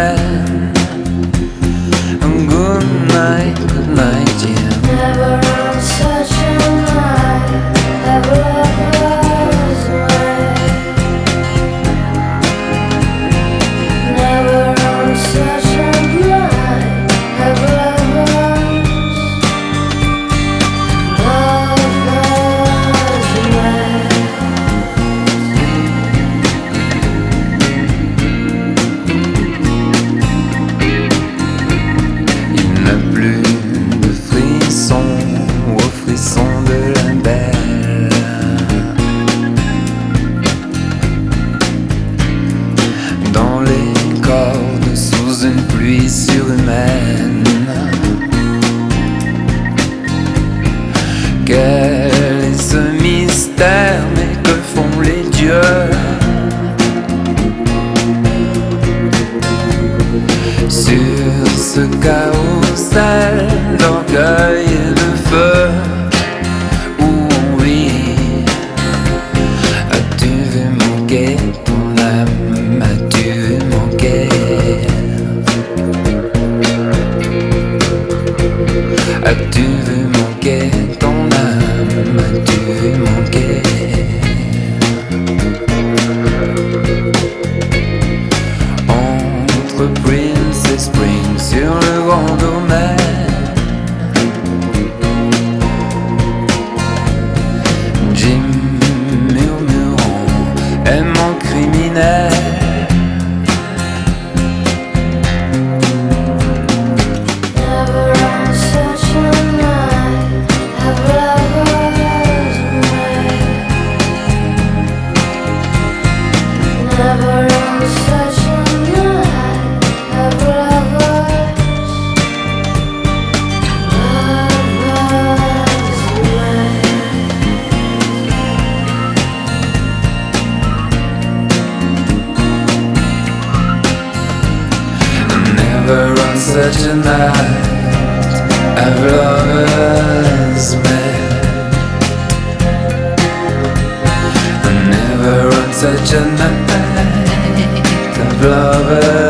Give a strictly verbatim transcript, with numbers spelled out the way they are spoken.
man. Good night, good night, dear. Never on such a night have lovers met. Never on such a night have lovers, lovers met. Il n'a plus de frissons aux frissons de la belle. Dans les cordes sous une pluie surhumaine. Quel est ce mystère, mais que font les dieux sur ce carrousel d'orgueil et de feu où on vit? As-tu vu manquer ton âme? As-tu vu manquer? As-tu vu manquer ton âme? As-tu vu manquer? Entre Prince et Spring sur le grand domaine, Jim murmurant, aimant criminel. Never on such a night have lovers met. Never on such a night have lovers, lovers met. Never on such a night have lovers met. Never on such a night have lovers